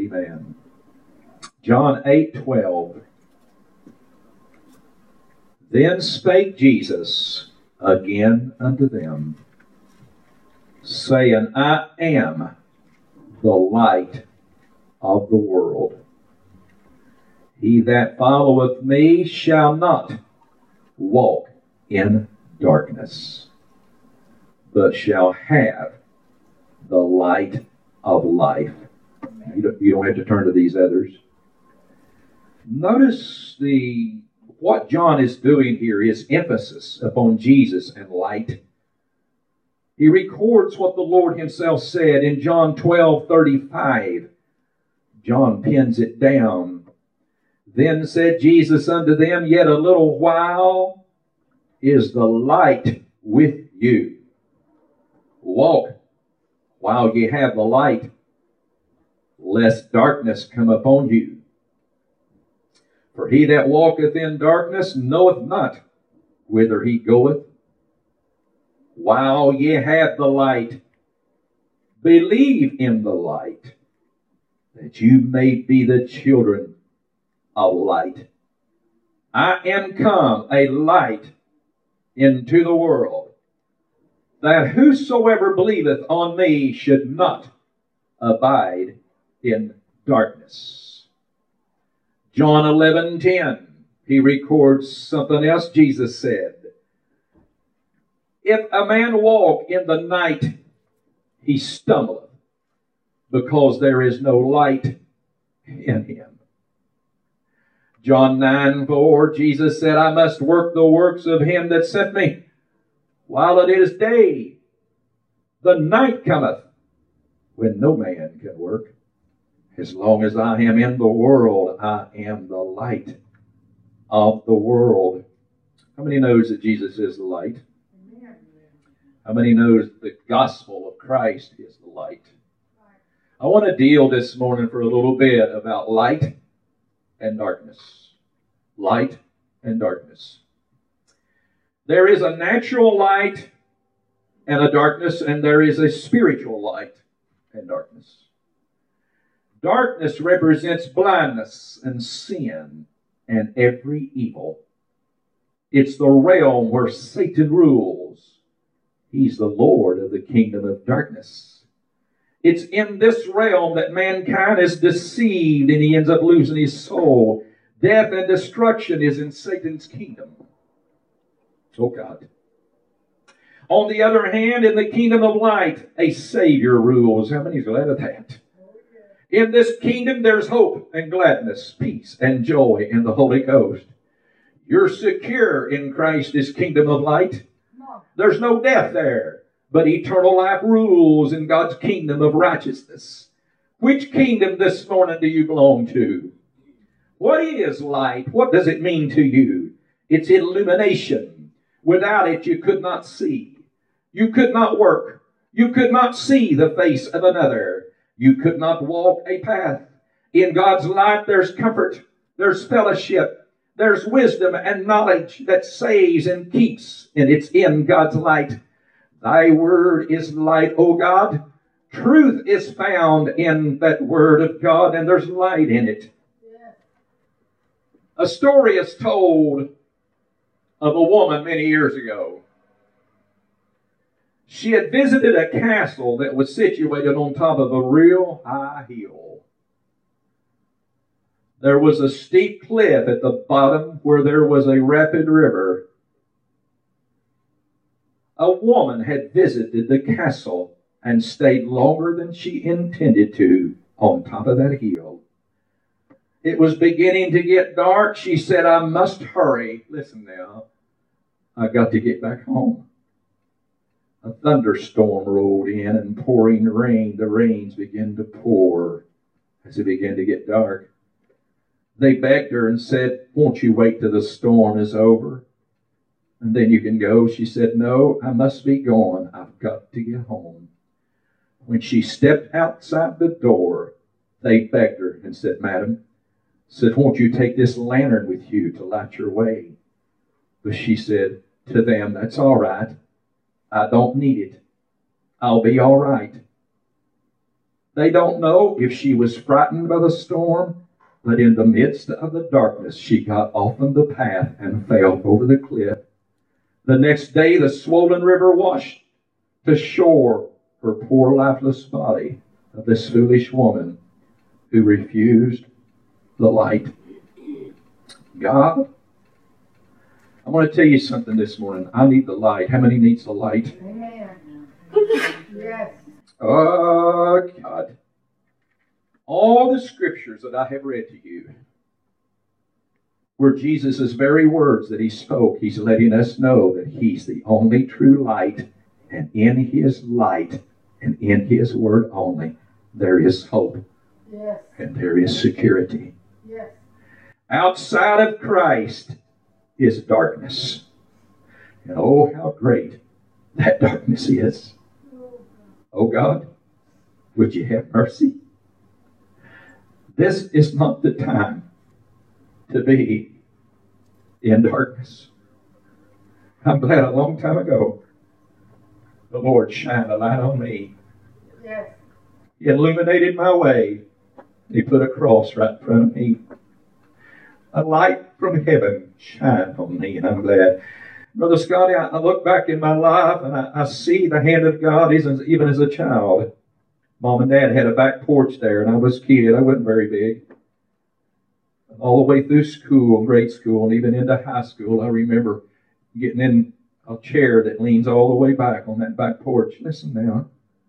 Amen. John 8:12. Then spake Jesus again unto them, saying, I am the light of the world. He that followeth me shall not walk in darkness, but shall have the light of life. You don't have to turn to these others. Notice what John is doing here is emphasis upon Jesus and light. He records what the Lord himself said in John 12:35. John pins it down. Then said Jesus unto them, Yet a little while is the light with you. Walk while ye have the light, lest darkness come upon you. For he that walketh in darkness knoweth not whither he goeth. While ye have the light, believe in the light, that you may be the children of light. I am come a light into the world, that whosoever believeth on me should not abide in darkness. John 11:10, he records something else Jesus said. If a man walk in the night, he stumbleth, because there is no light in him. John 9:4, Jesus said, I must work the works of him that sent me while it is day. The night cometh when no man can work. As long as I am in the world, I am the light of the world. How many knows that Jesus is the light? Amen. How many knows the gospel of Christ is the light? I want to deal this morning for a little bit about light and darkness. Light and darkness. There is a natural light and a darkness, and there is a spiritual light and darkness. Darkness represents blindness and sin and every evil. It's the realm where Satan rules. He's the Lord of the kingdom of darkness. It's in this realm that mankind is deceived and he ends up losing his soul. Death and destruction is in Satan's kingdom. Oh God. On the other hand, in the kingdom of light, a Savior rules. How many is glad of that? In this kingdom, there's hope and gladness, peace and joy in the Holy Ghost. You're secure in Christ's kingdom of light. There's no death there, but eternal life rules in God's kingdom of righteousness. Which kingdom this morning do you belong to? What is light? What does it mean to you? It's illumination. Without it, you could not see. You could not work. You could not see the face of another. You could not walk a path. In God's light, there's comfort. There's fellowship. There's wisdom and knowledge that saves and keeps. And it's in God's light. Thy word is light, O God. Truth is found in that word of God, and there's light in it. A story is told of a woman many years ago. She had visited a castle that was situated on top of a real high hill. There was a steep cliff at the bottom where there was a rapid river. A woman had visited the castle and stayed longer than she intended to on top of that hill. It was beginning to get dark. She said, I must hurry. Listen now. I got to get back home. A thunderstorm rolled in and pouring rain. The rains began to pour as it began to get dark. They begged her and said, won't you wait till the storm is over? And then you can go. She said, no, I must be gone. I've got to get home. When she stepped outside the door, they begged her and said, Madam, won't you take this lantern with you to light your way? But she said to them, that's all right. I don't need it. I'll be all right. They don't know if she was frightened by the storm, but in the midst of the darkness, she got off on the path and fell over the cliff. The next day, the swollen river washed to shore her poor lifeless body of this foolish woman who refused the light. God, I want to tell you something this morning. I need the light. How many needs the light? Amen. Yes. Oh, God. All the scriptures that I have read to you were Jesus' very words that he spoke. He's letting us know that he's the only true light, and in his light and in his word only, there is hope. Yes. And there is security. Yes. Outside of Christ is darkness. And oh, how great that darkness is. Oh God, would you have mercy? This is not the time to be in darkness. I'm glad a long time ago the Lord shined a light on me. Yes. He illuminated my way. He put a cross right in front of me. A light from heaven shined on me, and I'm glad. Brother Scotty, I look back in my life and I see the hand of God even as a child. Mom and Dad had a back porch there, and I was a kid. I wasn't very big. All the way through school, grade school, and even into high school, I remember getting in a chair that leans all the way back on that back porch. Listen now.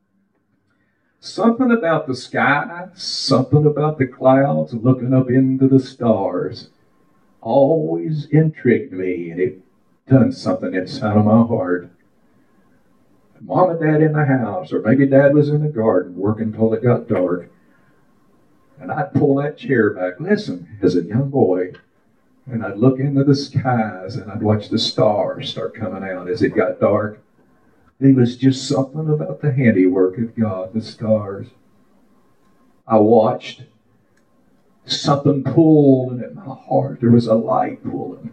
Something about the sky, something about the clouds, looking up into the stars, always intrigued me, and it done something inside of my heart. Mom and Dad in the house, or maybe Dad was in the garden working till it got dark, and I'd pull that chair back, listen, as a young boy, and I'd look into the skies and I'd watch the stars start coming out as it got dark. There was just something about the handiwork of God, the stars. I watched. Something pulled, and in my heart there was a light pulling.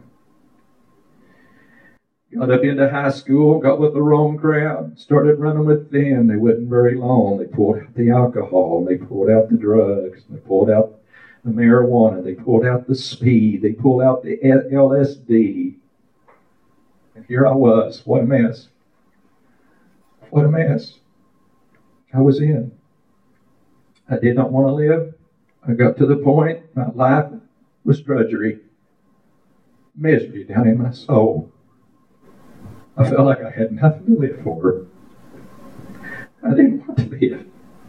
Got up into high school, got with the wrong crowd, started running with them. They wasn't very long. They pulled out the alcohol, they pulled out the drugs, they pulled out the marijuana, they pulled out the speed, they pulled out the LSD. And here I was. What a mess. What a mess I was in. I did not want to live. I got to the point, my life was drudgery, misery down in my soul. I felt like I had nothing to live for. I didn't want to live.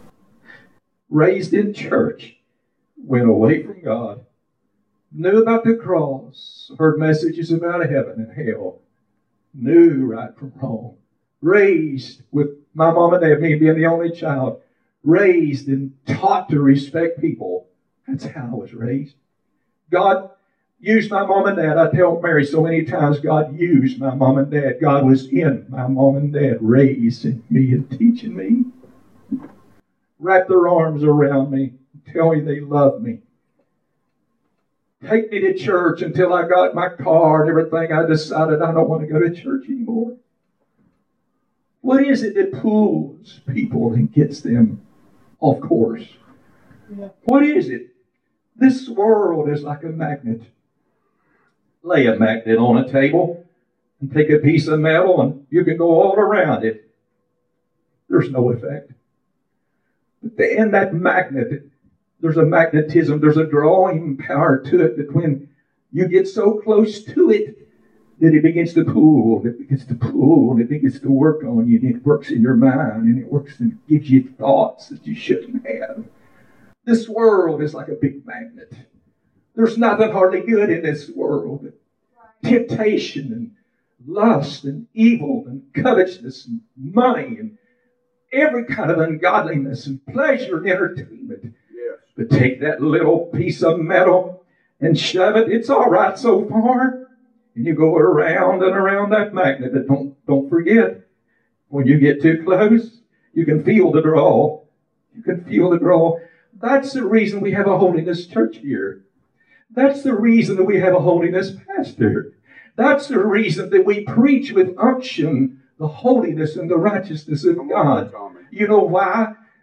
Raised in church, went away from God, knew about the cross, heard messages about heaven and hell, knew right from wrong. Raised with my mom and dad, me being the only child, raised and taught to respect people. That's how I was raised. God used my mom and dad. I tell Mary so many times, God used my mom and dad. God was in my mom and dad, raising me and teaching me. Wrap their arms around me, tell me they love me. Take me to church until I got my car and everything. I decided I don't want to go to church anymore. What is it that pulls people and gets them off course? Yeah. What is it? This world is like a magnet. Lay a magnet on a table and take a piece of metal and you can go all around it. There's no effect. But in that magnet, there's a magnetism, there's a drawing power to it that when you get so close to it, that it begins to pull, and it begins to pull, and it begins to work on you, and it works in your mind, and it works and gives you thoughts that you shouldn't have. This world is like a big magnet. There's nothing hardly good in this world. Temptation and lust and evil and covetousness and money and every kind of ungodliness and pleasure and entertainment. Yes. But take that little piece of metal and shove it. It's all right so far. And you go around and around that magnet. But don't forget, when you get too close, you can feel the draw. You can feel the draw. That's the reason we have a holiness church here. That's the reason that we have a holiness pastor. That's the reason that we preach with unction the holiness and the righteousness of God. You know why?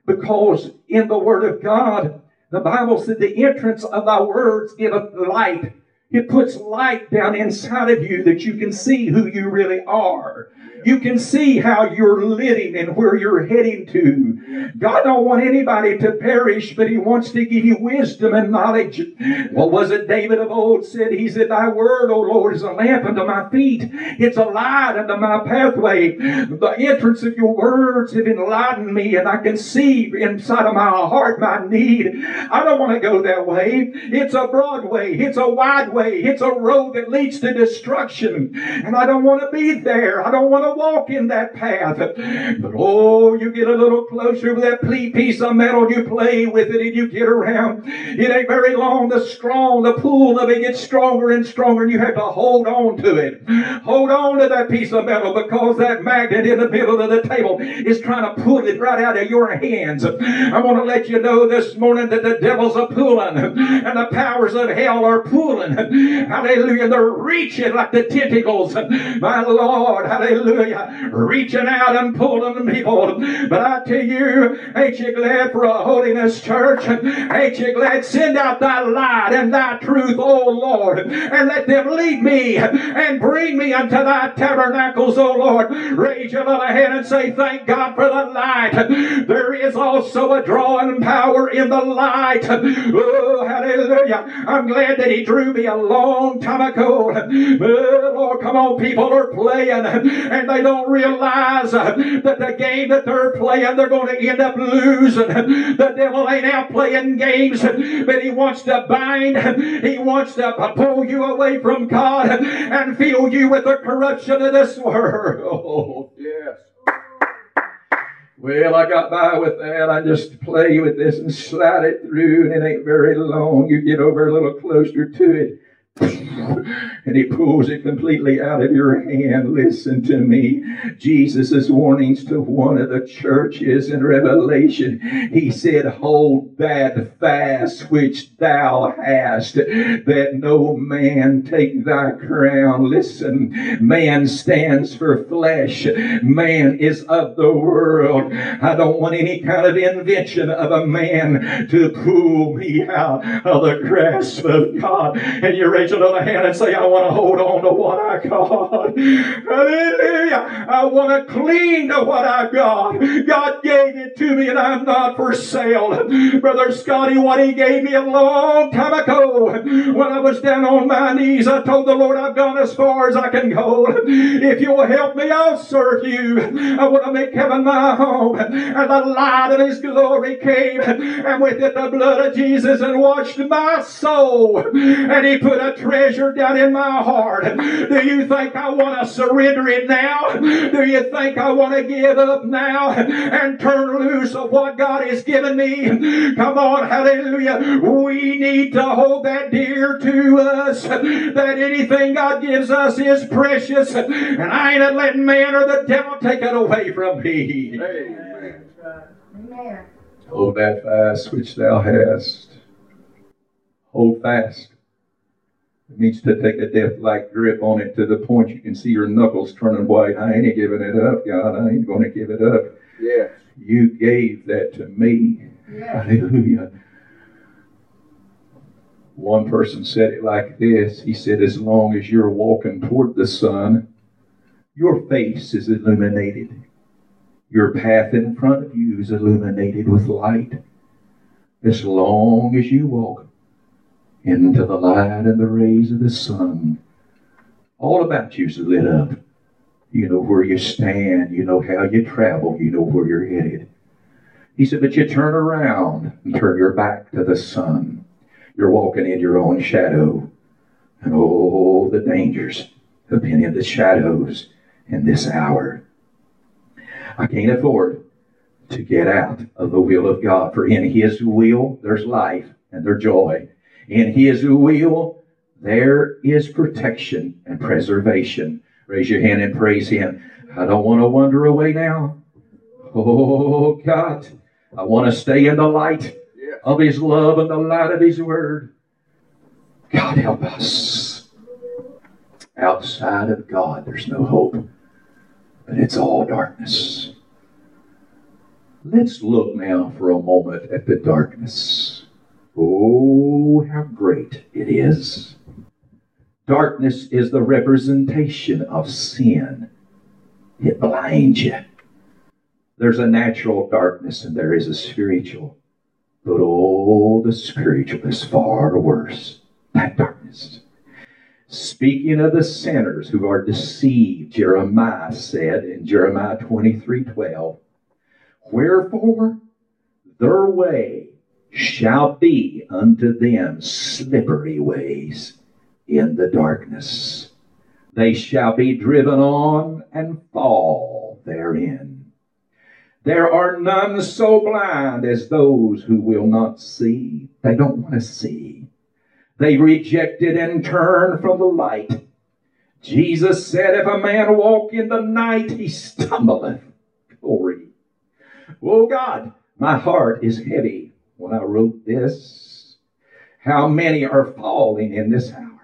Because in the Word of God, the Bible said the entrance of thy words giveth light. It puts light down inside of you that you can see who you really are. You can see how you're living and where you're heading to. God don't want anybody to perish, but He wants to give you wisdom and knowledge. What was it David of old said? He said, thy word, O Lord, is a lamp unto my feet. It's a light unto my pathway. The entrance of your words have enlightened me, and I can see inside of my heart my need. I don't want to go that way. It's a broad way. It's a wide way. It's a road that leads to destruction. And I don't want to be there. I don't want to walk in that path. But oh, you get a little closer with that piece of metal, you play with it and you get around. It ain't very long. The pull of it gets stronger and stronger, and you have to hold on to it. Hold on to that piece of metal, because that magnet in the middle of the table is trying to pull it right out of your hands. I want to let you know this morning that the devil's a pulling, and the powers of hell are pulling. Hallelujah. They're reaching like the tentacles. My Lord, hallelujah. Reaching out and pulling people. But I tell you, ain't you glad for a holiness church? Ain't you glad? Send out thy light and thy truth, O Lord, and let them lead me and bring me unto thy tabernacles, O Lord. Raise your little hand and say, thank God for the light. There is also a drawing power in the light. Oh, hallelujah. I'm glad that He drew me a long time ago. Oh, Lord, come on, people are playing and they don't realize that the game that they're playing, they're going to end up losing. The devil ain't out playing games, but he wants to bind. He wants to pull you away from God and fill you with the corruption of this world. Oh, yes. Well, I got by with that. I just play with this and slide it through, and it ain't very long. You get over a little closer to it, and He pulls it completely out of your hand. Listen to me. Jesus' warnings to one of the churches in Revelation. He said, hold that fast which thou hast, that no man take thy crown. Listen, man stands for flesh. Man is of the world. I don't want any kind of invention of a man to pull me out of the grasp of God. And you raise your little hand and say, I want to hold on to what I got. Hallelujah. I want to cling to what I got. God gave it to me, and I'm not for sale. Brother Scotty, what He gave me a long time ago, when I was down on my knees, I told the Lord, I've gone as far as I can go. If you'll help me, I'll serve you. I want to make heaven my home. And the light of His glory came, and with it the blood of Jesus, and washed my soul. And He put a treasure down in my heart. Do you think I want to surrender it now? Do you think I want to give up now and turn loose of what God has given me? Come on, hallelujah. We need to hold that dear to us, that anything God gives us is precious, and I ain't letting man or the devil take it away from me. Amen. Hold that fast which thou hast. Hold fast. It means to take a death-like grip on it to the point you can see your knuckles turning white. I ain't giving it up, God. I ain't going to give it up. Yes. You gave that to me. Yes. Hallelujah. One person said it like this. He said, as long as you're walking toward the sun, your face is illuminated. Your path in front of you is illuminated with light. As long as you walk into the light and the rays of the sun, all about you's lit up. You know where you stand. You know how you travel. You know where you're headed. He said, but you turn around and turn your back to the sun. You're walking in your own shadow. And oh, the dangers of being in the shadows in this hour. I can't afford to get out of the will of God. For in His will, there's life and there's joy. In His will, there is protection and preservation. Raise your hand and praise Him. I don't want to wander away now. Oh, God. I want to stay in the light of His love and the light of His Word. God, help us. Outside of God, there's no hope. But it's all darkness. Let's look now for a moment at the darkness. Oh, how great it is. Darkness is the representation of sin. It blinds you. There's a natural darkness and there is a spiritual. But oh, the spiritual is far worse. That darkness. Speaking of the sinners who are deceived, Jeremiah said in Jeremiah 23:12, wherefore their way shall be unto them slippery ways in the darkness. They shall be driven on and fall therein. There are none so blind as those who will not see. They don't want to see. They rejected and turned from the light. Jesus said, if a man walk in the night, he stumbleth. Glory. Oh God, my heart is heavy when I wrote this. How many are falling in this hour?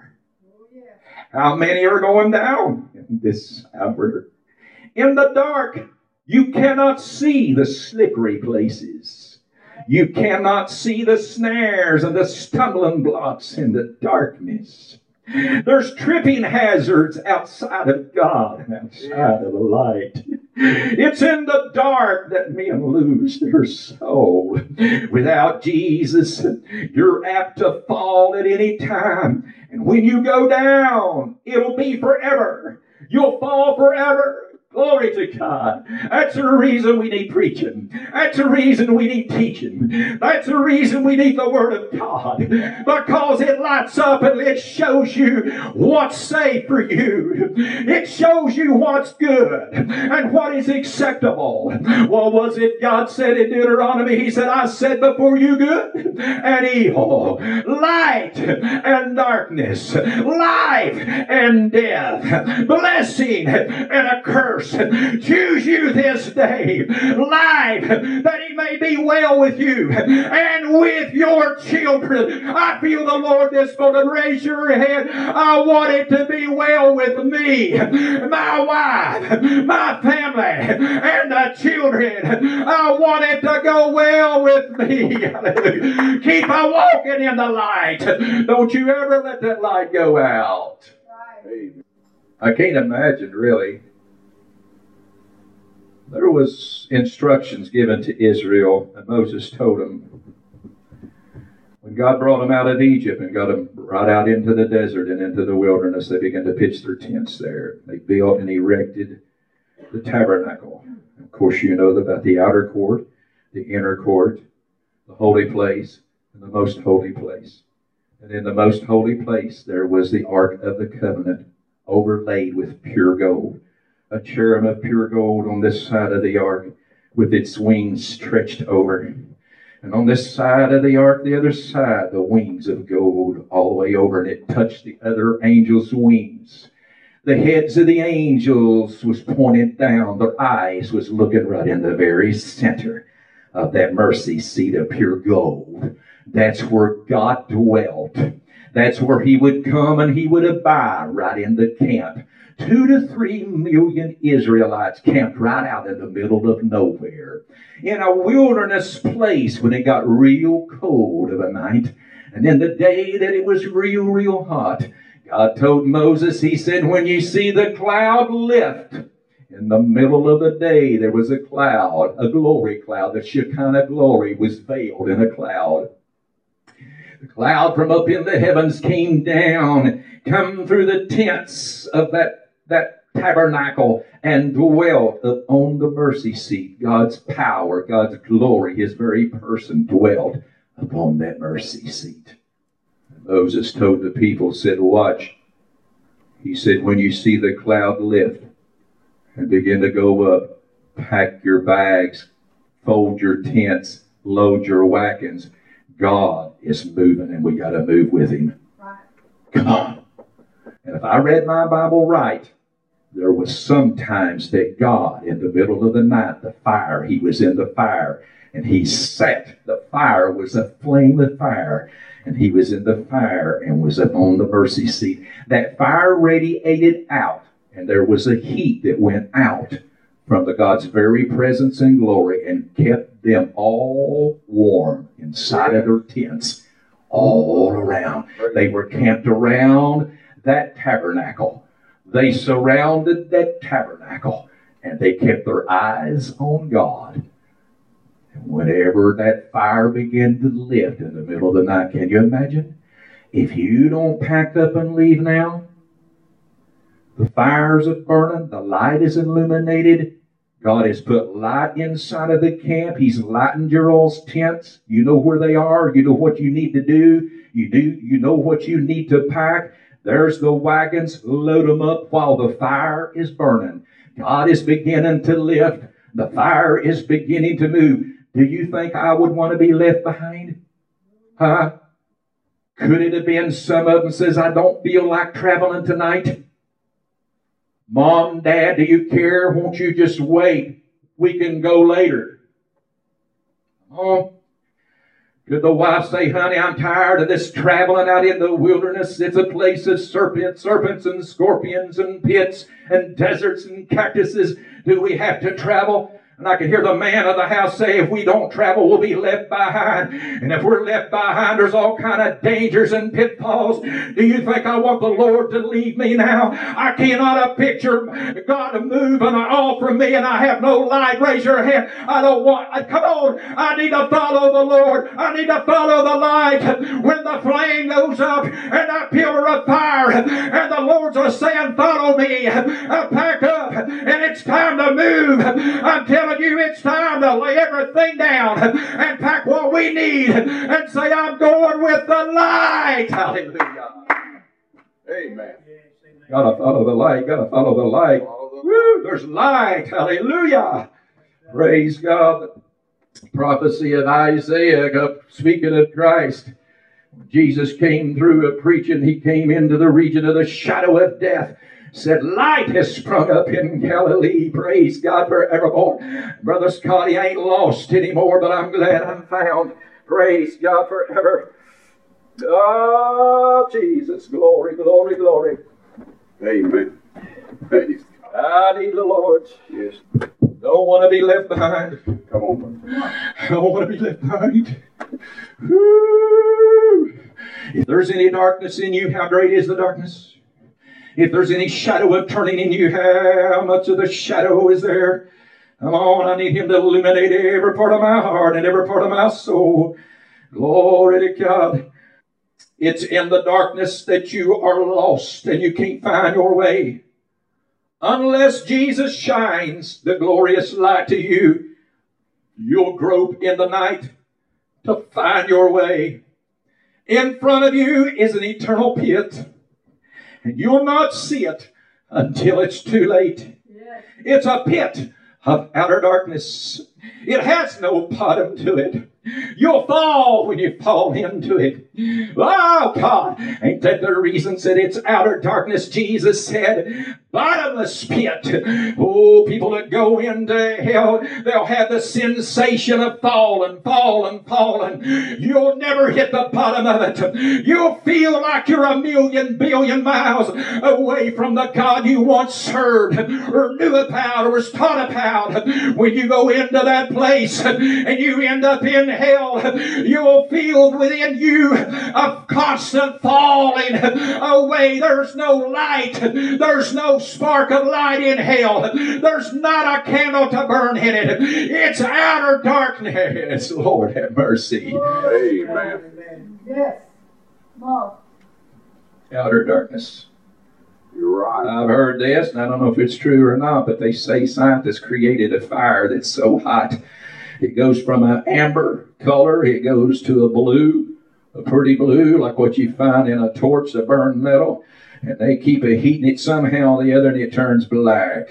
How many are going down in this hour? In the dark, you cannot see the slippery places. You cannot see the snares and the stumbling blocks in the darkness. There's tripping hazards outside of God and outside of the light. It's in the dark that men lose their soul. Without Jesus, you're apt to fall at any time. And when you go down, it'll be forever. You'll fall forever. Glory to God. That's the reason we need preaching. That's the reason we need teaching. That's the reason we need the Word of God. Because it lights up and it shows you what's safe for you. It shows you what's good and what is acceptable. What was it God said in Deuteronomy? He said, I set before you good and evil, light and darkness, life and death, blessing and a curse. Choose you this day life, that it may be well with you and with your children. I feel the Lord this morning. Raise your head. I want it to be well with me, my wife, my family, and the children. I want it to go well with me. Keep on walking in the light. Don't you ever let that light go out. I can't imagine, really. There was instructions given to Israel, and Moses told them, when God brought them out of Egypt and got them right out into the desert and into the wilderness, they began to pitch their tents there. They built and erected the tabernacle. Of course, you know about the outer court, the inner court, the holy place, and the most holy place. And in the most holy place, there was the Ark of the Covenant, overlaid with pure gold. A cherub of pure gold on this side of the ark with its wings stretched over. And on this side of the ark, the other side, the wings of gold all the way over. And it touched the other angels' wings. The heads of the angels was pointed down. Their eyes was looking right in the very center of that mercy seat of pure gold. That's where God dwelt. That's where He would come and He would abide right in the camp. 2 to 3 million Israelites camped right out in the middle of nowhere in a wilderness place when it got real cold of a night. And then the day that it was real hot, God told Moses, He said, when you see the cloud lift, in the middle of the day there was a cloud, a glory cloud. The Shekinah glory was veiled in a cloud. The cloud from up in the heavens came down, come through the tents of that tabernacle and dwelt on the mercy seat. God's power, God's glory, His very person dwelt upon that mercy seat. And Moses told the people, said, watch. He said, when you see the cloud lift and begin to go up, pack your bags, fold your tents, load your wagons. God is moving and we got to move with Him. Right. Come on. And if I read my Bible right, there was sometimes that God, in the middle of the night, the fire, He was in the fire, and He sat. The fire was a flame of fire, and He was in the fire and was up on the mercy seat. That fire radiated out, and there was a heat that went out from the God's very presence and glory and kept them all warm inside of their tents all around. They were camped around that tabernacle. They surrounded that tabernacle and they kept their eyes on God. And whenever that fire began to lift in the middle of the night, can you imagine? If you don't pack up and leave now, the fires are burning, the light is illuminated. God has put light inside of the camp. He's lightened your all's tents. You know where they are. You know what you need to do. You know what you need to pack. There's the wagons. Load them up while the fire is burning. God is beginning to lift. The fire is beginning to move. Do you think I would want to be left behind? Huh? Could it have been some of them says, I don't feel like traveling tonight? Mom, Dad, do you care? Won't you just wait? We can go later. Oh, could the wife say, honey, I'm tired of this traveling out in the wilderness. It's a place of serpents and scorpions and pits and deserts and cactuses. Do we have to travel? And I can hear the man of the house say, if we don't travel, we'll be left behind. And if we're left behind, there's all kind of dangers and pitfalls. Do you think I want the Lord to leave me now? I cannot picture God moving off from me and I have no light. Raise your hand. I don't want, come on. I need to follow the Lord. I need to follow the light. When the flame goes up and that pillar of fire and the Lord's are saying, follow me. Pack up and it's time to move. I'm telling you, it's time to lay everything down and pack what we need and say, I'm going with the light. Hallelujah. Amen. Gotta follow the light. Gotta follow the light. Woo, there's light. Hallelujah. Praise God. Prophecy of Isaiah speaking of Christ. Jesus came through preaching. He came into the region of the shadow of death. Said, light has sprung up in Galilee. Praise God forevermore. Brother Scotty, I ain't lost anymore, but I'm glad I'm found. Praise God forever. Oh, Jesus. Glory, glory, glory. Amen. Praise God. I need the Lord. Yes. Don't want to be left behind. Come on, brother. I don't want to be left behind. Woo. If there's any darkness in you, how great is the darkness? If there's any shadow of turning in you, how much of the shadow is there? Come on, I need Him to illuminate every part of my heart and every part of my soul. Glory to God. It's in the darkness that you are lost and you can't find your way. Unless Jesus shines the glorious light to you, you'll grope in the night to find your way. In front of you is an eternal pit. And you'll not see it until it's too late. Yes. It's a pit of outer darkness. It has no bottom to it. You'll fall when you fall into it. Oh, God. Ain't that the reason that it's outer darkness? Jesus said, bottomless pit. Oh, people that go into hell, they'll have the sensation of falling. You'll never hit the bottom of it. You'll feel like you're a million billion miles away from the God you once served or knew about or was taught about. When you go into that place and you end up in hell, you'll feel within you a constant falling away. There's no light. There's no spark of light in hell. There's not a candle to burn in it. It's outer darkness. Lord have mercy. Amen. Yes. Mom. Outer darkness. You're right. I've heard this, and I don't know if it's true or not, but they say scientists created a fire that's so hot. It goes from an amber color, it goes to a blue, a pretty blue, like what you find in a torch that burns metal. And they keep heating it somehow or the other, and it turns black.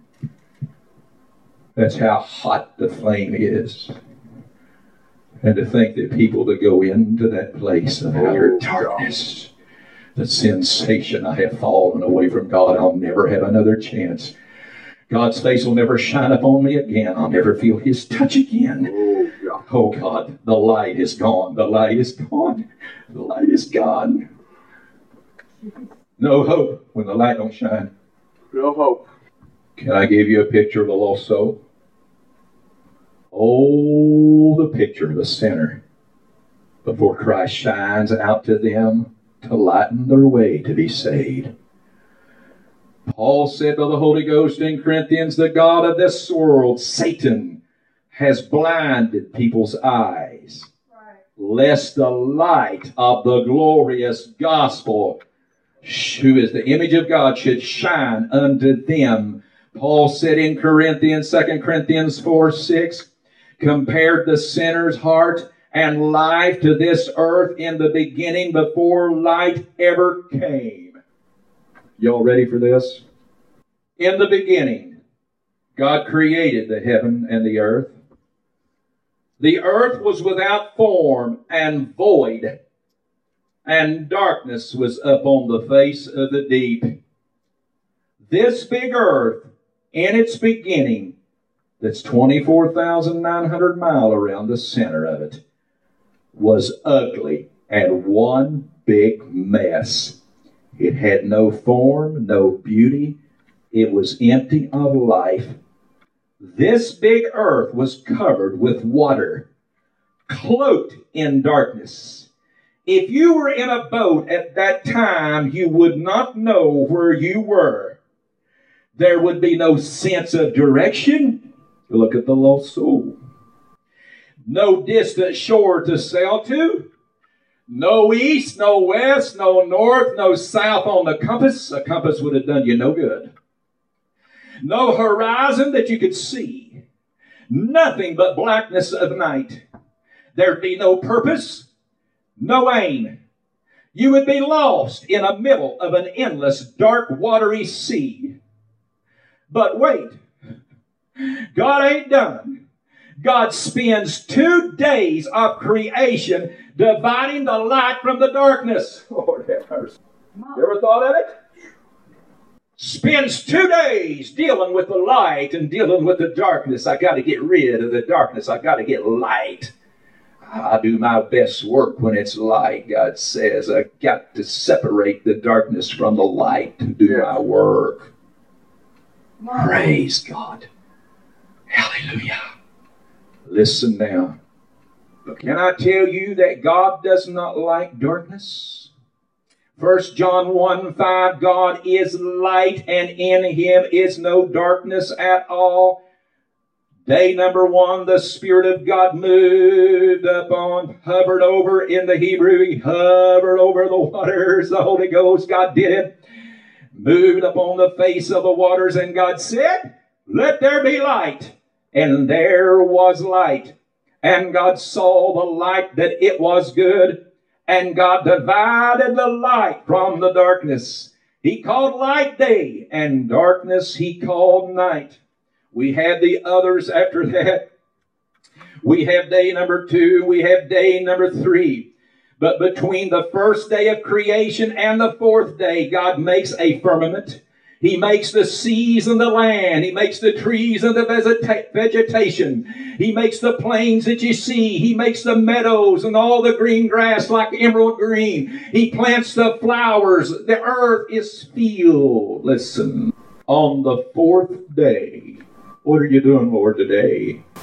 That's how hot the flame is. And to think that people that go into that place of outer darkness, the sensation, I have fallen away from God, I'll never have another chance. God's face will never shine upon me again. I'll never feel His touch again. Oh God, the light is gone. The light is gone. The light is gone. No hope when the light don't shine. No hope. Can I give you a picture of a lost soul? Oh, the picture of a sinner before Christ shines out to them to lighten their way to be saved. Paul said to the Holy Ghost in Corinthians, the God of this world, Satan, has blinded people's eyes, lest the light of the glorious gospel, who is the image of God, should shine unto them. Paul said in Corinthians, 2 Corinthians 4:6, compared the sinner's heart and life to this earth in the beginning before light ever came. Y'all ready for this? In the beginning, God created the heaven and the earth. The earth was without form and void, and darkness was upon the face of the deep. This big earth, in its beginning, that's 24,900 miles around the center of it, was ugly and one big mess. It had no form, no beauty. It was empty of life. This big earth was covered with water, cloaked in darkness. If you were in a boat at that time, you would not know where you were. There would be no sense of direction. Look at the lost soul. No distant shore to sail to. No east, no west, no north, no south on the compass. A compass would have done you no good. No horizon that you could see. Nothing but blackness of night. There'd be no purpose, no aim. You would be lost in the middle of an endless, dark, watery sea. But wait, God ain't done. God spends 2 days of creation dividing the light from the darkness. Lord have mercy. You ever thought of it? Spends 2 days dealing with the light and dealing with the darkness. I got to get rid of the darkness. I got to get light. I do my best work when it's light, God says. I got to separate the darkness from the light to do my work. Praise God. Hallelujah. Listen now. But can I tell you that God does not like darkness? 1 John 1:5, God is light, and in him is no darkness at all. Day number 1, the Spirit of God moved upon, hovered over in the Hebrew. He hovered over the waters. The Holy Ghost, God did it. Moved upon the face of the waters, and God said, let there be light. And there was light. And God saw the light that it was good. And God divided the light from the darkness. He called light day, and darkness he called night. We have the others after that. We have day number 2. We have day number 3. But between the first day of creation and the 4th day, God makes a firmament. He makes the seas and the land. He makes the trees and the vegetation. He makes the plains that you see. He makes the meadows and all the green grass like emerald green. He plants the flowers. The earth is filled. Listen, on the 4th day, what are you doing, Lord, today?